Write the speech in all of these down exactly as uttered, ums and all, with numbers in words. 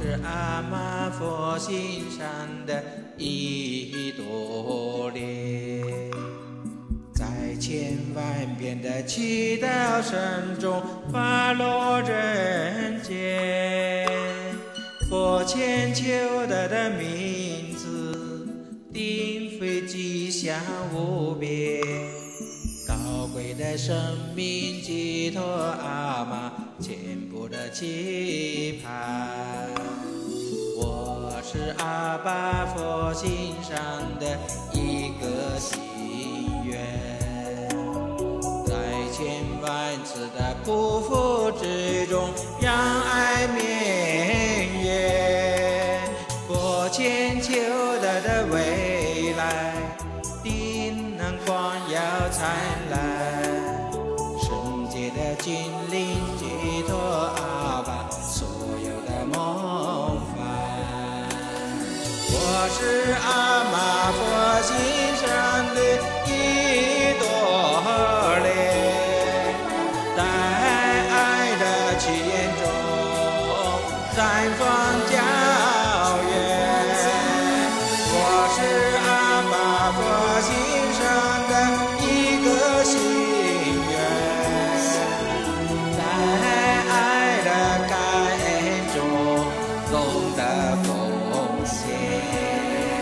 是阿妈佛心上的一朵莲，在千万遍的祈祷声中滑落人间。佛千秋德的名字，定会吉祥无边。高贵的生命寄托阿妈全部的期盼。我是阿爸佛心上的一个心愿，在千万次的匍匐之中，让爱绵延。佛千秋德的未来，定能光耀灿烂。圣洁的精灵寄托阿爸所有的梦幻。我是阿妈佛心上的一朵莲，在爱的起源中绽放皎月。我是阿妈佛心上的一个心愿，在爱的感恩中懂得奉献。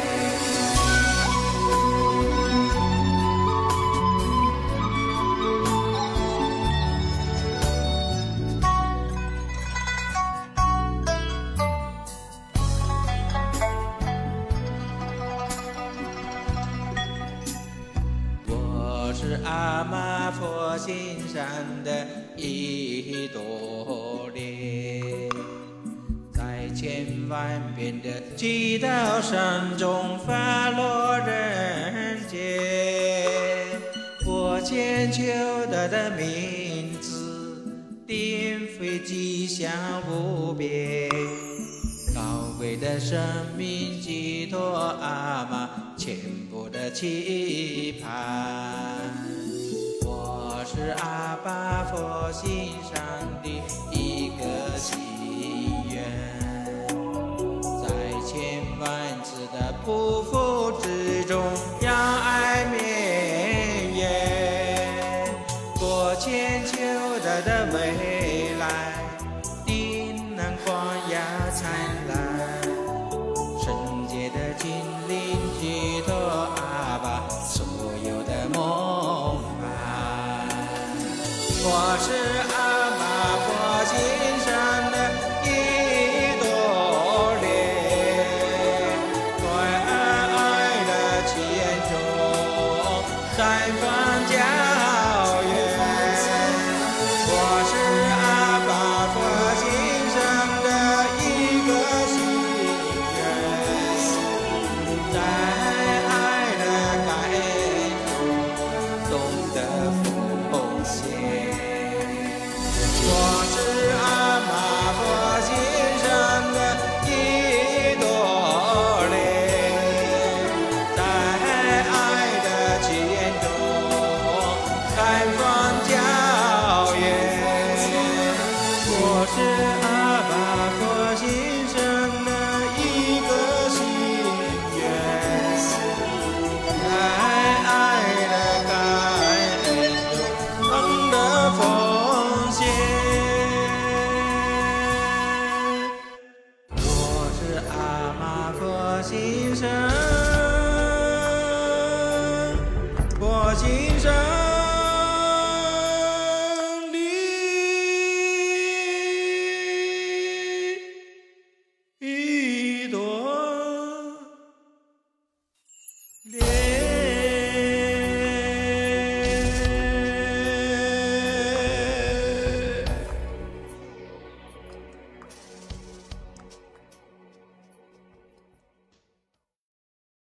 我是阿妈佛心上的一朵莲，在千万遍的祈祷声中滑落人间。佛千秋德的名字，定会吉祥无边。高贵的生命寄托阿妈全部的期盼。我是阿爸佛心上的一个心愿，在千万次的匍匐之中，让爱绵延。佛千秋德的未来，定能光耀灿烂。圣洁的精灵寄托阿爸所有的梦幻。我是阿妈佛心上的一朵莲，在爱的起源中绽放皎月。我是阿爸佛心上的一个心愿，在爱的感恩中懂得奉献。我是阿妈佛心上的一朵莲，在爱的起源中绽放皎月。我是阿